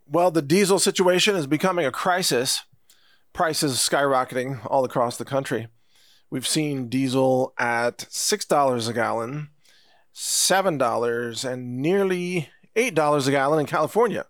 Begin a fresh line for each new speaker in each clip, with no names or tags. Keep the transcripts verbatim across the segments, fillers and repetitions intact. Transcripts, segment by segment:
Well, the diesel situation is becoming a crisis. Prices skyrocketing all across the country. We've seen diesel at six dollars a gallon, seven dollars, and nearly eight dollars a gallon in California.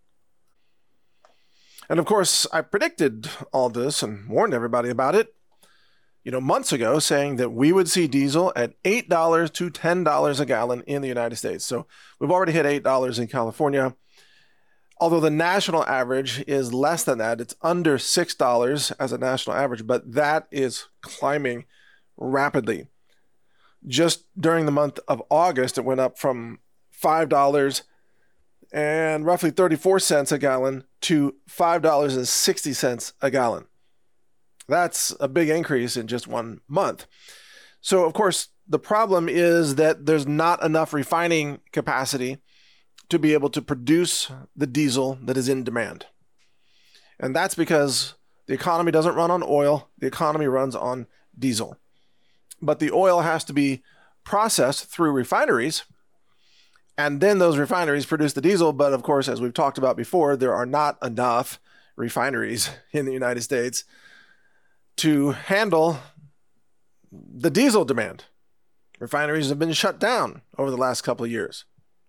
And of course, I predicted all this and warned everybody about it, you know, months ago, saying that we would see diesel at eight dollars to ten dollars a gallon in the United States. So we've already hit eight dollars in California. Although the national average is less than that, it's under six dollars as a national average, but that is climbing rapidly. Just during the month of August, it went up from five dollars and roughly thirty-four cents a gallon to five dollars and sixty cents a gallon. That's a big increase in just one month. So, of course, the problem is that there's not enough refining capacity to be able to produce the diesel that is in demand. And that's because the economy doesn't run on oil, the economy runs on diesel. But the oil has to be processed through refineries, and then those refineries produce the diesel. But of course, as we've talked about before, there are not enough refineries in the United States to handle the diesel demand. Refineries have been shut down over the last couple of years.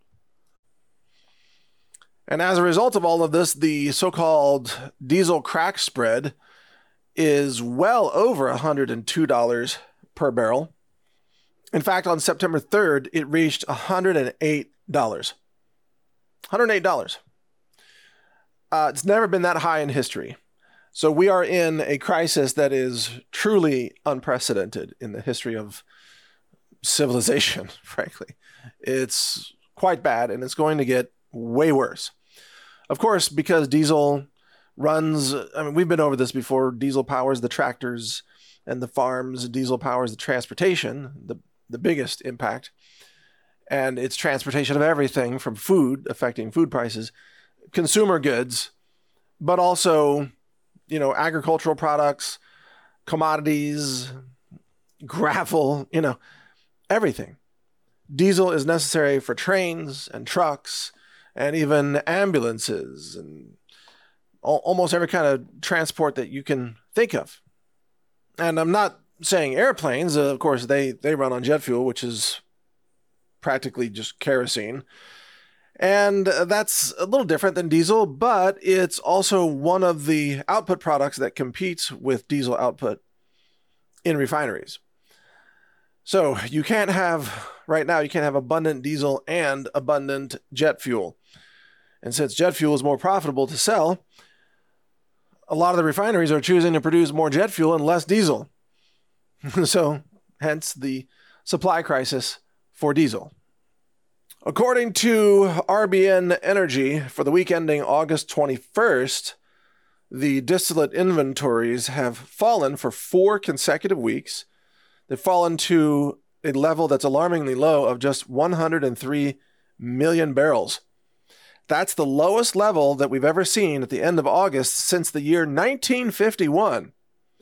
And as a result of all of this, the so-called diesel crack spread is well over one hundred two dollars per barrel. In fact, on September third, it reached one hundred eight dollars. one hundred eight dollars. Uh, it's never been that high in history. So we are in a crisis that is truly unprecedented in the history of civilization, frankly. It's quite bad, and it's going to get way worse. Of course, because diesel runs, I mean, we've been over this before, diesel powers the tractors and the farms, diesel powers the transportation, the, the biggest impact. And it's transportation of everything from food, affecting food prices, consumer goods, but also, you know, agricultural products, commodities, gravel, you know, everything. Diesel is necessary for trains and trucks and even ambulances and al- almost every kind of transport that you can think of. And I'm not saying airplanes. Uh, of course, they, they run on jet fuel, which is practically just kerosene. And uh, that's a little different than diesel, but it's also one of the output products that competes with diesel output in refineries. So you can't have, right now, you can't have abundant diesel and abundant jet fuel. And since jet fuel is more profitable to sell, a lot of the refineries are choosing to produce more jet fuel and less diesel. So, hence the supply crisis for diesel. According to R B N Energy, for the week ending August twenty-first, the distillate inventories have fallen for four consecutive weeks. They've fallen to a level that's alarmingly low of just one hundred three million barrels. That's the lowest level that we've ever seen at the end of August since the year nineteen fifty-one.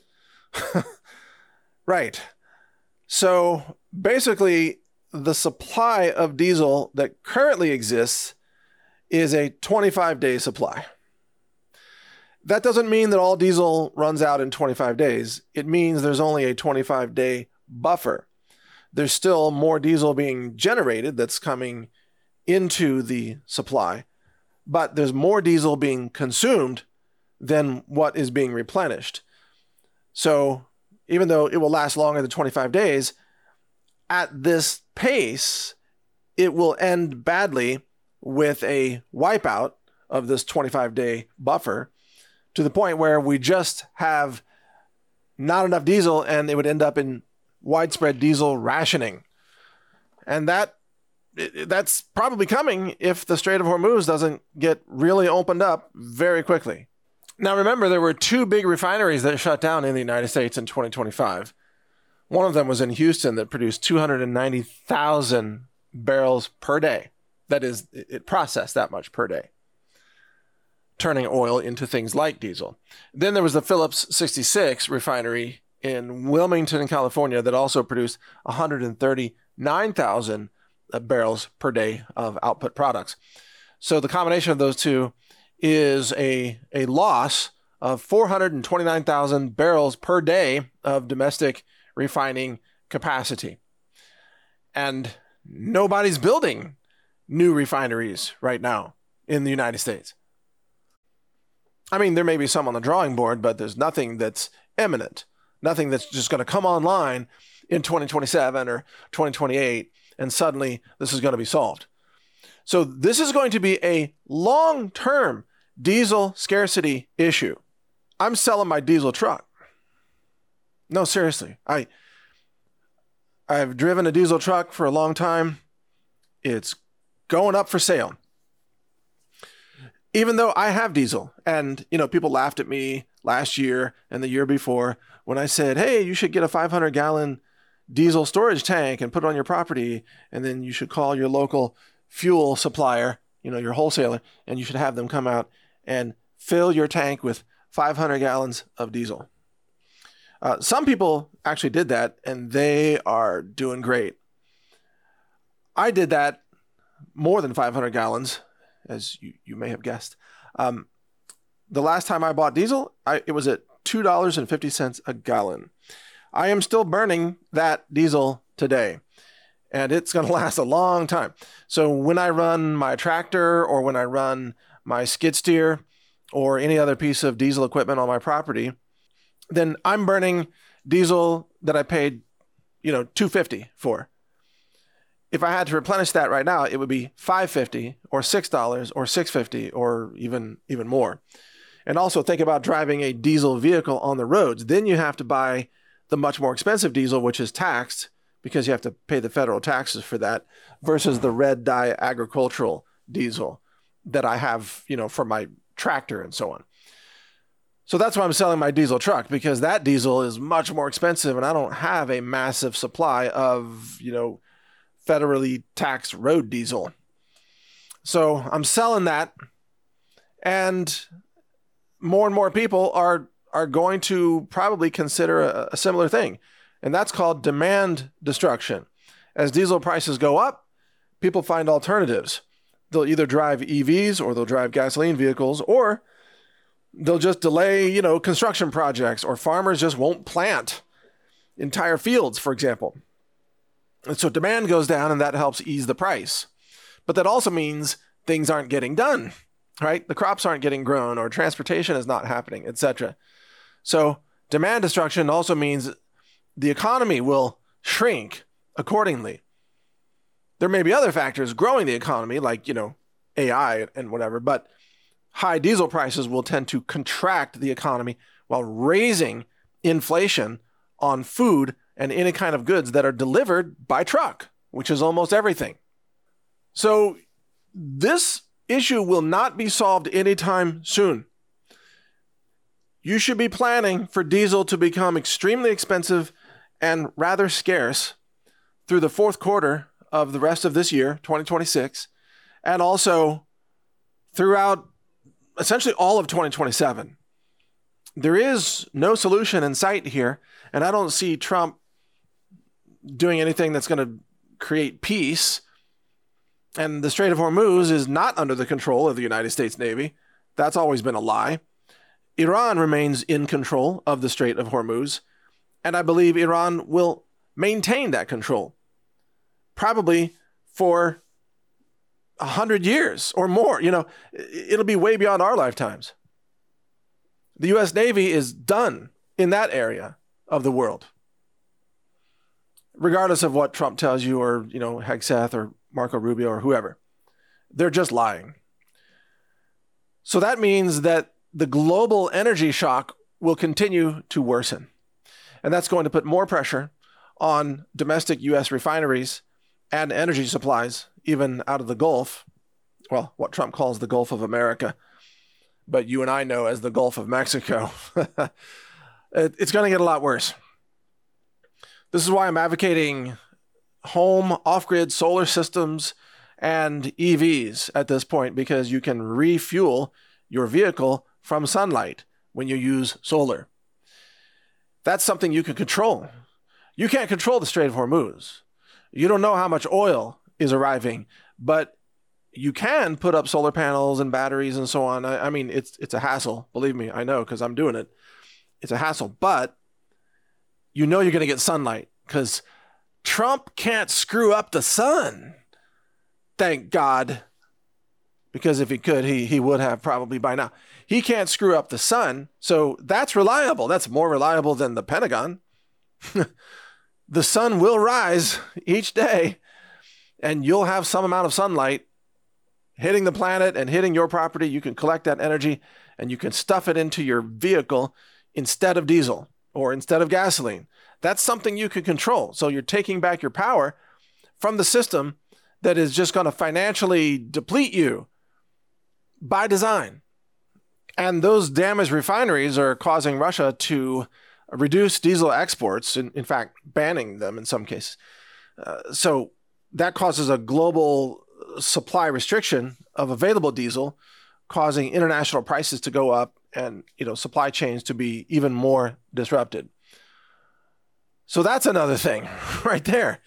Right. So basically, the supply of diesel that currently exists is a twenty-five day supply. That doesn't mean that all diesel runs out in twenty-five days. It means there's only a twenty-five day buffer. There's still more diesel being generated that's coming into the supply, but there's more diesel being consumed than what is being replenished. So even though it will last longer than twenty-five days, at this pace, it will end badly with a wipeout of this twenty-five day buffer to the point where we just have not enough diesel and it would end up in widespread diesel rationing. And that that's probably coming if the Strait of Hormuz doesn't get really opened up very quickly. Now, remember, there were two big refineries that shut down in the United States in twenty twenty-five. One of them was in Houston that produced two hundred ninety thousand barrels per day. That is, it processed that much per day, turning oil into things like diesel. Then there was the Phillips sixty-six refinery in Wilmington, California, that also produced one hundred thirty-nine thousand barrels per day of output products. So the combination of those two is a, a loss of four hundred twenty-nine thousand barrels per day of domestic refining capacity. And nobody's building new refineries right now in the United States. I mean, there may be some on the drawing board, but there's nothing that's imminent, nothing that's just going to come online in twenty twenty-seven or twenty twenty-eight, and suddenly this is going to be solved. So this is going to be a long-term diesel scarcity issue. I'm selling my diesel truck. No, seriously. I, I've driven a diesel truck for a long time. It's going up for sale. Even though I have diesel, and, you know, people laughed at me last year and the year before when I said, hey, you should get a five hundred gallon diesel storage tank and put it on your property, and then you should call your local fuel supplier, you know, your wholesaler, and you should have them come out and fill your tank with five hundred gallons of diesel. Uh, some people actually did that, and they are doing great. I did that more than five hundred gallons, as you, you may have guessed. Um, the last time I bought diesel, I, it was at two dollars and fifty cents a gallon. I am still burning that diesel today, and it's going to last a long time. So when I run my tractor, or when I run my skid steer, or any other piece of diesel equipment on my property, then I'm burning diesel that I paid, you know, two dollars and fifty cents for. If I had to replenish that right now, it would be five dollars and fifty cents or six dollars or six dollars and fifty cents or even, even more. And also think about driving a diesel vehicle on the roads. Then you have to buy the much more expensive diesel, which is taxed because you have to pay the federal taxes for that, versus the red dye agricultural diesel that I have, you know, for my tractor and so on. So that's why I'm selling my diesel truck, because that diesel is much more expensive and I don't have a massive supply of, you know, federally taxed road diesel. So I'm selling that, and more and more people are are going to probably consider a, a similar thing, and that's called demand destruction. As diesel prices go up, people find alternatives. They'll either drive E Vs, or they'll drive gasoline vehicles, or they'll just delay, you know, construction projects, or farmers just won't plant entire fields, for example. And so demand goes down, and that helps ease the price. But that also means things aren't getting done, right? The crops aren't getting grown, or transportation is not happening, et cetera. So demand destruction also means the economy will shrink accordingly. There may be other factors growing the economy, like, you know, A I and whatever, but high diesel prices will tend to contract the economy while raising inflation on food and any kind of goods that are delivered by truck, which is almost everything. So this issue will not be solved anytime soon. You should be planning for diesel to become extremely expensive and rather scarce through the fourth quarter of the rest of this year, twenty twenty-six, and also throughout essentially all of twenty twenty-seven. There is no solution in sight here, and I don't see Trump doing anything that's going to create peace. And the Strait of Hormuz is not under the control of the United States Navy. That's always been a lie. Iran remains in control of the Strait of Hormuz, and I believe Iran will maintain that control, probably for a hundred years or more. You know, it'll be way beyond our lifetimes. The U S Navy is done in that area of the world, regardless of what Trump tells you, or, you know, Hegseth or Marco Rubio or whoever. They're just lying. So that means that the global energy shock will continue to worsen. And that's going to put more pressure on domestic U S refineries and energy supplies, even out of the Gulf. Well, what Trump calls the Gulf of America, but you and I know as the Gulf of Mexico. It's going to get a lot worse. This is why I'm advocating home off-grid solar systems and E Vs at this point, because you can refuel your vehicle from sunlight when you use solar. That's something you can control. You can't control the Strait of Hormuz. You don't know how much oil is arriving, but you can put up solar panels and batteries and so on. I, I mean, it's it's a hassle. Believe me, I know because I'm doing it. It's a hassle, but you know you're going to get sunlight because Trump can't screw up the sun. Thank God. Because if he could, he he would have probably by now. He can't screw up the sun, so that's reliable. That's more reliable than the Pentagon. The sun will rise each day, and you'll have some amount of sunlight hitting the planet and hitting your property. You can collect that energy, and you can stuff it into your vehicle instead of diesel or instead of gasoline. That's something you can control. So you're taking back your power from the system that is just going to financially deplete you by design. And those damaged refineries are causing Russia to reduce diesel exports, in, in fact, banning them in some cases. Uh, so that causes a global supply restriction of available diesel, causing international prices to go up and, you know, supply chains to be even more disrupted. So that's another thing right there.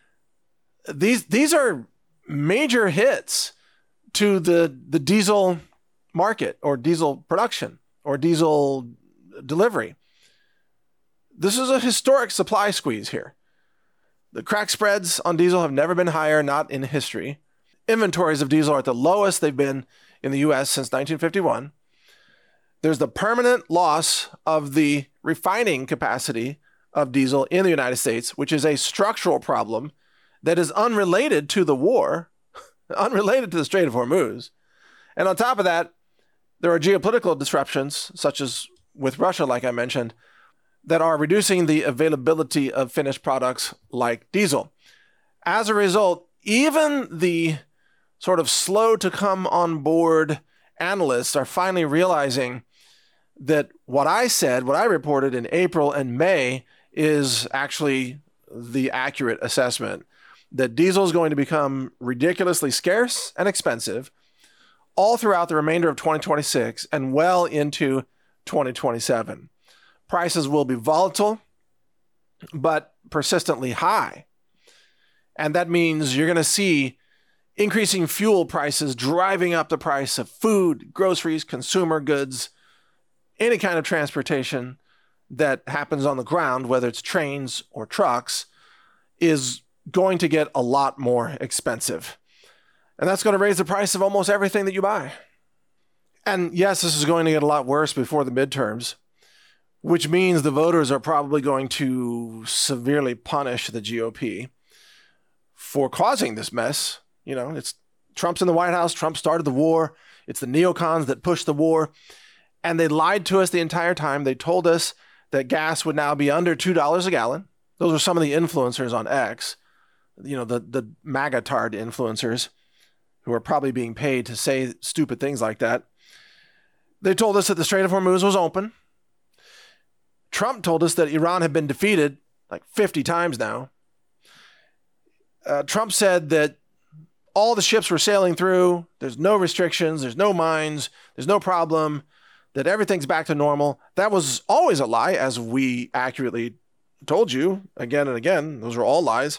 These these are major hits to the, the diesel market or diesel production or diesel delivery. This is a historic supply squeeze here. The crack spreads on diesel have never been higher, not in history. Inventories of diesel are at the lowest they've been in the U S since nineteen fifty-one. There's the permanent loss of the refining capacity of diesel in the United States, which is a structural problem that is unrelated to the war, unrelated to the Strait of Hormuz. And on top of that, there are geopolitical disruptions, such as with Russia, like I mentioned, that are reducing the availability of finished products like diesel. As a result, even the sort of slow to come on board analysts are finally realizing that what I said, what I reported in April and May is actually the accurate assessment, that diesel is going to become ridiculously scarce and expensive all throughout the remainder of twenty twenty-six and well into twenty twenty-seven. Prices will be volatile, but persistently high. And that means you're going to see increasing fuel prices driving up the price of food, groceries, consumer goods, any kind of transportation that happens on the ground, whether it's trains or trucks, is going to get a lot more expensive. And that's going to raise the price of almost everything that you buy. And yes, this is going to get a lot worse before the midterms, which means the voters are probably going to severely punish the G O P for causing this mess. You know, it's Trump's in the White House. Trump started the war. It's the neocons that pushed the war. And they lied to us the entire time. They told us that gas would now be under two dollars a gallon. Those are some of the influencers on X, you know, the, the MAGA-tard influencers who are probably being paid to say stupid things like that. They told us that the Strait of Hormuz was open. Trump told us that Iran had been defeated like fifty times now. Uh, Trump said that all the ships were sailing through. There's no restrictions. There's no mines. There's no problem. That everything's back to normal. That was always a lie, as we accurately told you again and again. Those are all lies.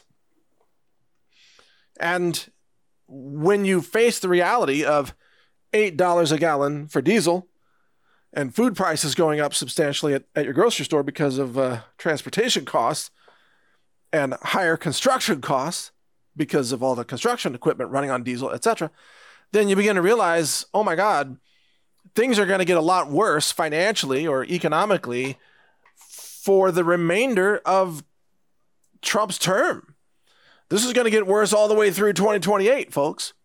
And when you face the reality of eight dollars a gallon for diesel and food prices going up substantially at, at your grocery store because of uh, transportation costs and higher construction costs because of all the construction equipment running on diesel, et cetera, then you begin to realize, oh my God, things are going to get a lot worse financially or economically for the remainder of Trump's term. This is going to get worse all the way through twenty twenty-eight, folks.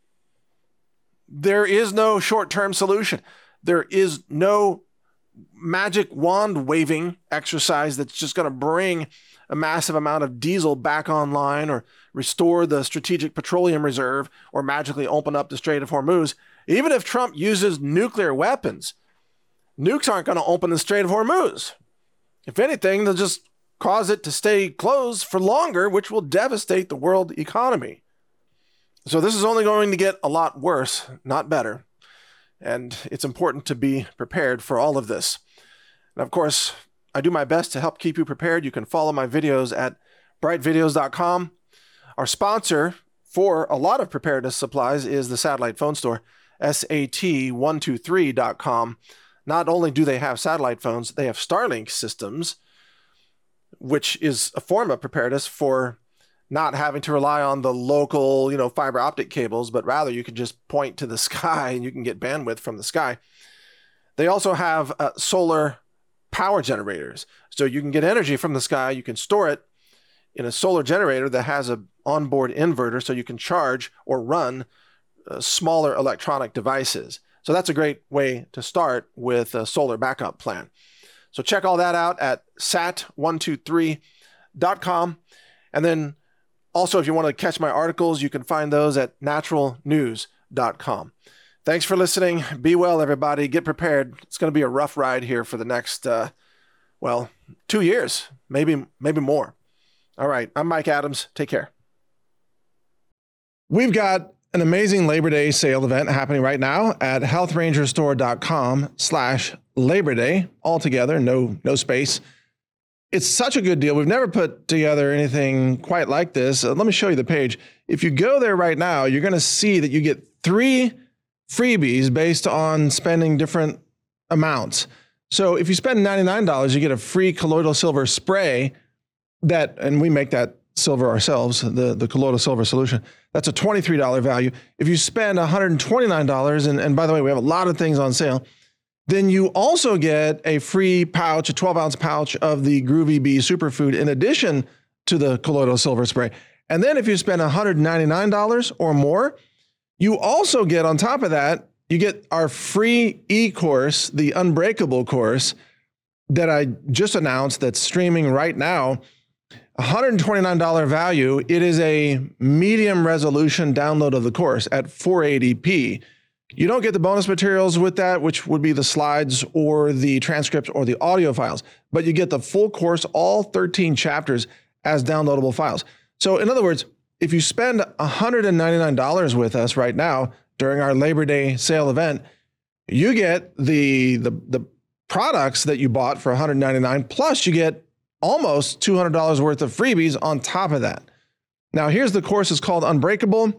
There is no short-term solution. There is no magic wand waving exercise that's just going to bring a massive amount of diesel back online or restore the strategic petroleum reserve or magically open up the Strait of Hormuz. Even if Trump uses nuclear weapons, nukes aren't going to open the Strait of Hormuz. If anything, they'll just cause it to stay closed for longer, which will devastate the world economy. So this is only going to get a lot worse, not better. And it's important to be prepared for all of this. And of course, I do my best to help keep you prepared. You can follow my videos at bright videos dot com. Our sponsor for a lot of preparedness supplies is the satellite phone store, S A T one two three dot com. Not only do they have satellite phones, they have Starlink systems, which is a form of preparedness for not having to rely on the local, you know, fiber optic cables, but rather you can just point to the sky and you can get bandwidth from the sky. They also have uh, solar power generators. So you can get energy from the sky, you can store it in a solar generator that has an onboard inverter so you can charge or run uh, smaller electronic devices. So that's a great way to start with a solar backup plan. So check all that out at sat one two three dot com. And then also, if you want to catch my articles, you can find those at natural news dot com. Thanks for listening. Be well, everybody. Get prepared. It's going to be a rough ride here for the next, uh, well, two years, maybe, maybe more. All right. I'm Mike Adams. Take care. We've got an amazing Labor Day sale event happening right now at health ranger store dot com slash Labor Day. All together, no, no space. It's such a good deal. We've never put together anything quite like this. Uh, let me show you the page. If you go there right now, you're going to see that you get three freebies based on spending different amounts. So if you spend ninety-nine dollars, you get a free colloidal silver spray that, and we make that silver ourselves, the, the colloidal silver solution. That's a twenty-three dollars value. If you spend one hundred twenty-nine dollars, and, and by the way, we have a lot of things on sale, then you also get a free pouch, a twelve ounce pouch of the Groovy Bee Superfood in addition to the colloidal silver spray. And then if you spend one hundred ninety-nine dollars or more, you also get on top of that, you get our free e-course, the Unbreakable course that I just announced that's streaming right now. one hundred twenty-nine dollars value. It is a medium resolution download of the course at four eighty p. You don't get the bonus materials with that, which would be the slides or the transcripts or the audio files, but you get the full course, all thirteen chapters as downloadable files. So in other words, if you spend one hundred ninety-nine dollars with us right now during our Labor Day sale event, you get the, the, the products that you bought for one hundred ninety-nine dollars, plus you get almost two hundred dollars worth of freebies on top of that. Now, here's the course. It's called Unbreakable.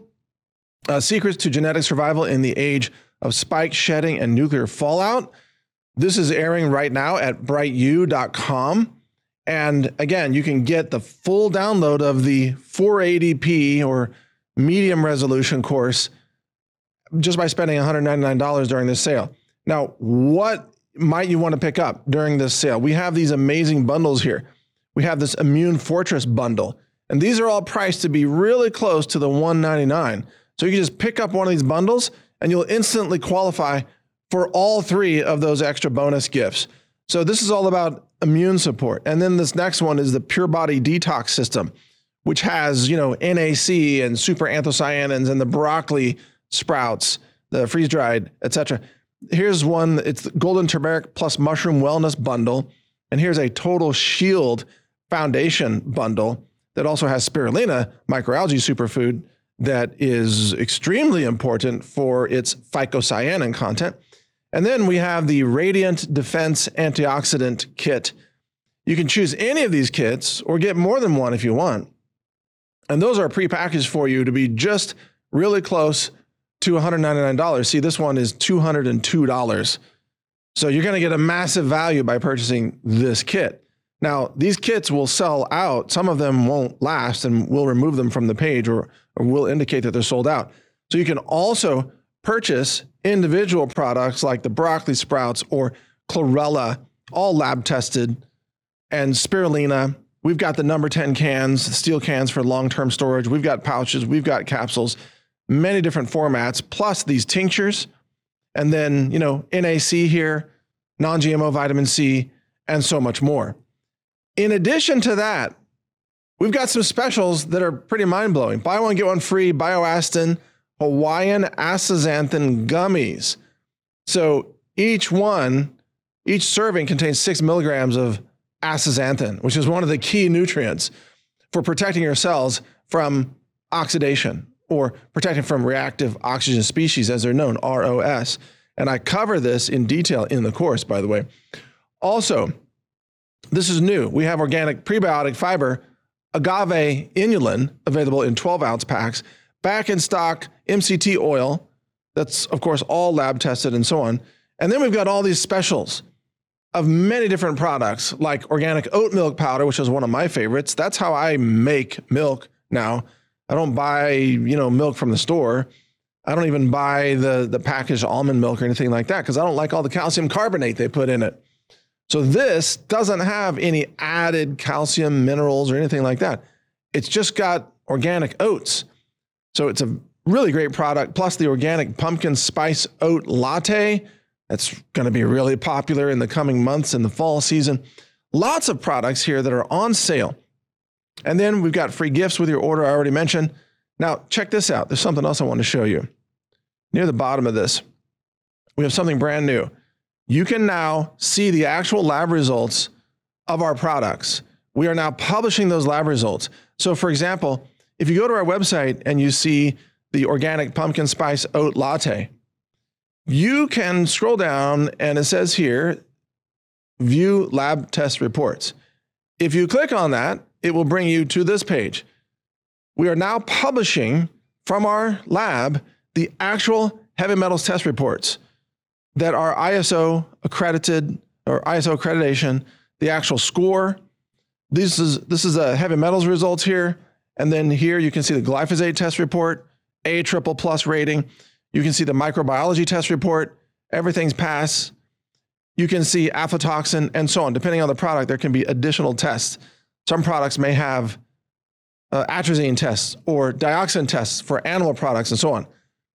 Uh, Secrets to Genetic Survival in the Age of Spike Shedding and Nuclear Fallout. This is airing right now at bright u dot com. And again, you can get the full download of the four eighty p or medium resolution course just by spending one hundred ninety-nine dollars during this sale. Now, what might you want to pick up during this sale? We have these amazing bundles here. We have this Immune Fortress bundle, and these are all priced to be really close to the one hundred ninety-nine dollars. So you can just pick up one of these bundles and you'll instantly qualify for all three of those extra bonus gifts. So this is all about immune support. And then this next one is the Pure Body Detox System, which has, you know, N A C and super anthocyanins and the broccoli sprouts, the freeze-dried, et cetera. Here's one, it's the Golden Turmeric plus Mushroom Wellness Bundle. And here's a Total Shield Foundation Bundle that also has spirulina, microalgae superfood, that is extremely important for its phycocyanin content. And then we have the Radiant Defense Antioxidant Kit. You can choose any of these kits or get more than one if you want. And those are prepackaged for you to be just really close to one hundred ninety-nine dollars. See, this one is two hundred two dollars. So you're going to get a massive value by purchasing this kit. Now, these kits will sell out. Some of them won't last, and we'll remove them from the page or, or we'll indicate that they're sold out. So you can also purchase individual products like the broccoli sprouts or chlorella, all lab tested, and spirulina. We've got the number ten cans, steel cans for long-term storage. We've got pouches. We've got capsules, many different formats, plus these tinctures. And then, you know, N A C here, non-G M O vitamin C, and so much more. In addition to that, we've got some specials that are pretty mind-blowing. Buy one, get one free, BioAstin Hawaiian Astaxanthin Gummies. So each one, each serving contains six milligrams of astaxanthin, which is one of the key nutrients for protecting your cells from oxidation or protecting from reactive oxygen species, as they're known, R O S. And I cover this in detail in the course, by the way. Also, this is new. We have organic prebiotic fiber, agave inulin, available in twelve ounce packs, back in stock M C T oil. That's, of course, all lab tested and so on. And then we've got all these specials of many different products, like organic oat milk powder, which is one of my favorites. That's how I make milk now. I don't buy, you know, milk from the store. I don't even buy the, the packaged almond milk or anything like that because I don't like all the calcium carbonate they put in it. So this doesn't have any added calcium minerals or anything like that. It's just got organic oats. So it's a really great product. Plus the organic pumpkin spice oat latte. That's going to be really popular in the coming months in the fall season. Lots of products here that are on sale. And then we've got free gifts with your order, I already mentioned. Now, check this out. There's something else I want to show you. Near the bottom of this, we have something brand new. You can now see the actual lab results of our products. We are now publishing those lab results. So, for example, if you go to our website and you see the organic pumpkin spice oat latte, you can scroll down and it says here, view lab test reports. If you click on that, it will bring you to this page. We are now publishing from our lab the actual heavy metals test reports that are I S O accredited or I S O accreditation, the actual score. This is, this is a heavy metals results here. And then here you can see the glyphosate test report, A triple plus rating. You can see the microbiology test report. Everything's pass. You can see aflatoxin and so on. Depending on the product, there can be additional tests. Some products may have uh, atrazine tests or dioxin tests for animal products and so on.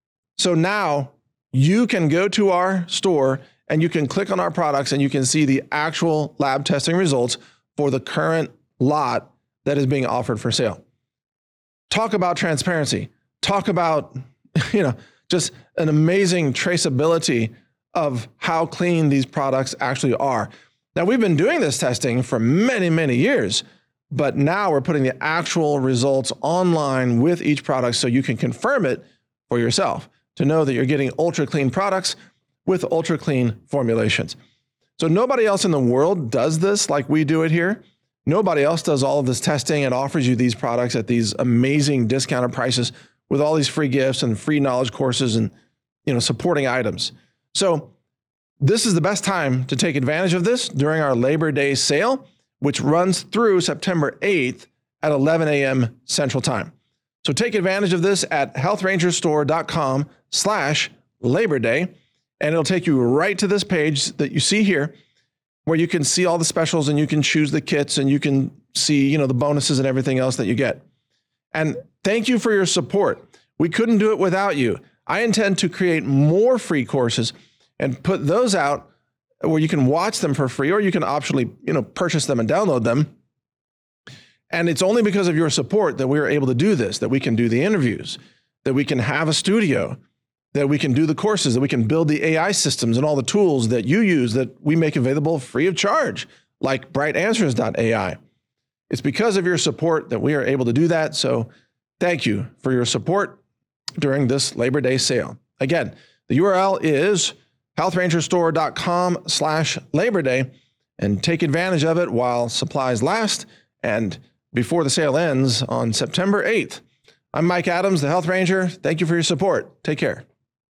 So now you can go to our store and you can click on our products and you can see the actual lab testing results for the current lot that is being offered for sale. Talk about transparency. Talk about, you know, just an amazing traceability of how clean these products actually are. Now, we've been doing this testing for many, many years, but now we're putting the actual results online with each product so you can confirm it for yourself to know that you're getting ultra clean products with ultra clean formulations. So nobody else in the world does this like we do it here. Nobody else does all of this testing and offers you these products at these amazing discounted prices with all these free gifts and free knowledge courses and, you know, supporting items. So this is the best time to take advantage of this during our Labor Day sale, which runs through September eighth at eleven a m Central Time. So take advantage of this at healthrangerstore.com slash Labor Day, and it'll take you right to this page that you see here, where you can see all the specials and you can choose the kits and you can see, you know, the bonuses and everything else that you get. And thank you for your support. We couldn't do it without you. I intend to create more free courses and put those out where you can watch them for free, or you can optionally, you know, purchase them and download them. And it's only because of your support that we're able to do this, that we can do the interviews, that we can have a studio, that we can do the courses, that we can build the A I systems and all the tools that you use that we make available free of charge, like bright answers dot A I. It's because of your support that we are able to do that. So thank you for your support during this Labor Day sale. Again, the U R L is healthrangerstore.com slash Labor Day, and take advantage of it while supplies last and before the sale ends on September eighth. I'm Mike Adams, the Health Ranger. Thank you for your support. Take care.